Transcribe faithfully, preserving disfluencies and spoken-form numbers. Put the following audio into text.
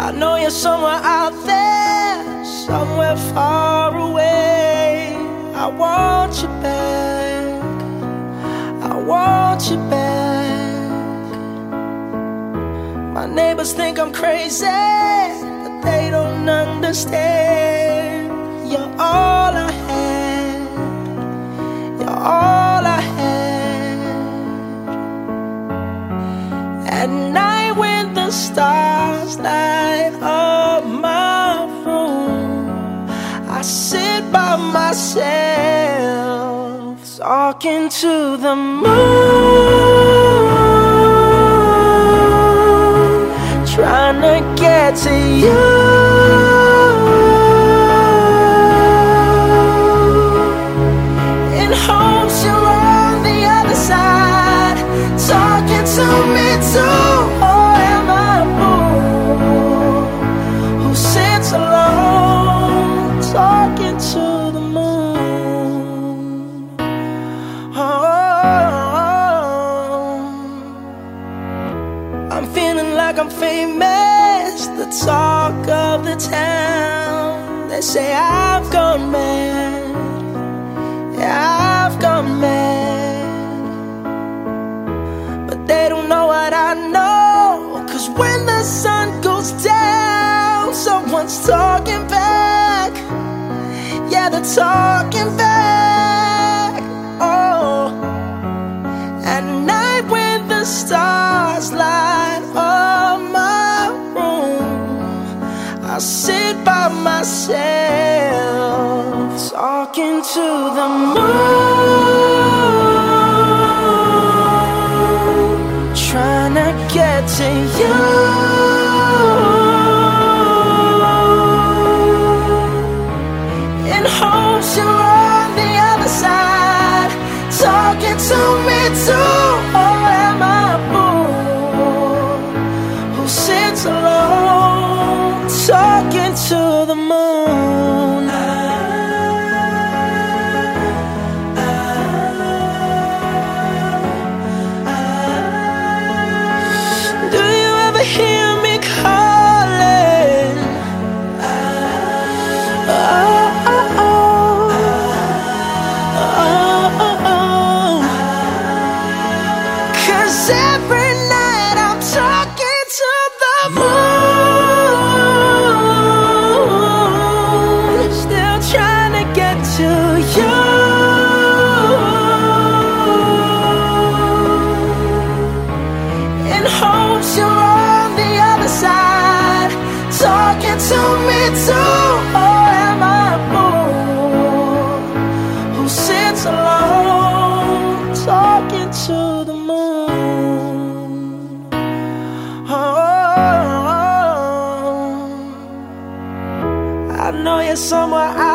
I know you're somewhere out there, somewhere far away. I want you back, I want you back. My neighbors think I'm crazy, but they don't understand. You're all I had, you're all I had. At night when the stars light up my room, I sit by myself, talking to the moon, trying to get to you. In hopes you're on the other side, talking to me too. Or am I a fool who sits alone, talking to the moon? Oh, I'm feeling like I'm famous, the talk of the town. They say I've gone mad, yeah, I've gone mad. But they don't know what I know, 'cause when the sun goes down, someone's talking back. Yeah, they're talking back. Oh, at night when the stars light up my room, I sit by myself, talking to the moon, trying to get to you. In hopes you're on the other side, talking to me too. Or am I a fool who sits alone, talking to the moon? Do you ever hear me calling? Oh, oh, oh. Oh, oh, oh. 'Cause every night I'm talking to the moon, still trying to get to you. In hopes you're on the other side, talking to me too. Or am I a fool who sits alone, talking to the moon? Oh, I know you're somewhere out